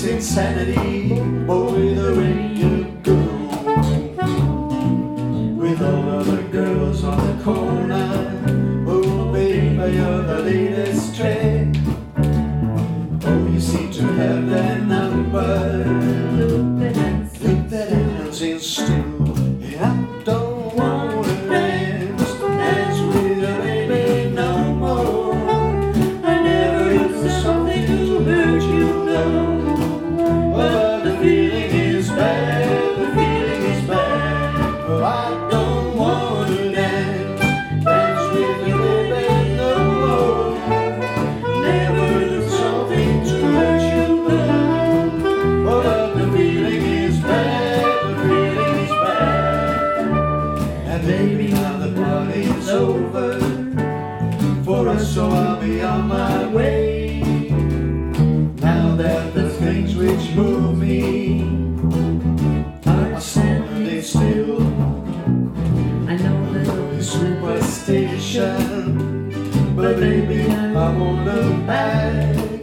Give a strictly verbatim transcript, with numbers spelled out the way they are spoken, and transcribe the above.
insanity. Oh, the way you go with all of the girls on the corner. Oh, baby, you're the latest trend. Oh, you seem to have that number. Look, that dancing still. I don't want to dance, dance with a baby no more. I never do something to hurt you, no. But the feeling is bad, the feeling is bad. But I don't want to dance, dance with a baby no more. Never do something to hurt you, no. But the feeling is bad, the feeling is bad. And maybe now the party's over for us, so I'll be on my way. Now that the things which move me are standing still, I know that it's superstition, but baby I won't look back.